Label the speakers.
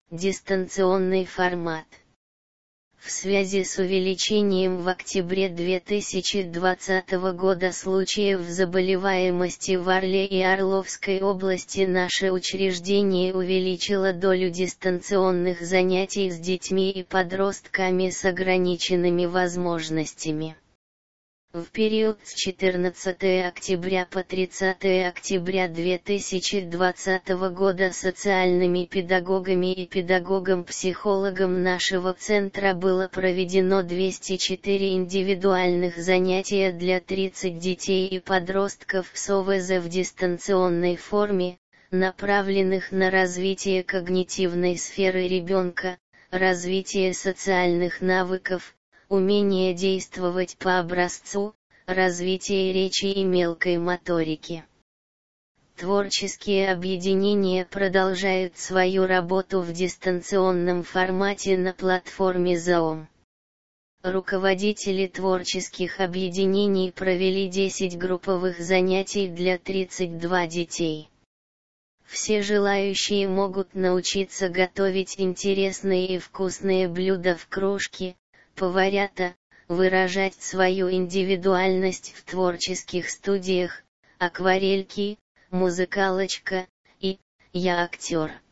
Speaker 1: Дистанционный формат. В связи с увеличением в октябре 2020 года случаев заболеваемости в Орле и Орловской области наше учреждение увеличило долю дистанционных занятий с детьми и подростками с ограниченными возможностями. В период с 14 октября по 30 октября 2020 года социальными педагогами и педагогом-психологом нашего центра было проведено 204 индивидуальных занятия для 30 детей и подростков с ОВЗ в дистанционной форме, направленных на развитие когнитивной сферы ребенка, развитие социальных навыков, умение действовать по образцу, развитие речи и мелкой моторики. Творческие объединения продолжают свою работу в дистанционном формате на платформе Zoom. Руководители творческих объединений провели 10 групповых занятий для 32 детей. Все желающие могут научиться готовить интересные и вкусные блюда в кружке, поварята, выражать свою индивидуальность в творческих студиях, акварельки, музыкалочка и «Я актер».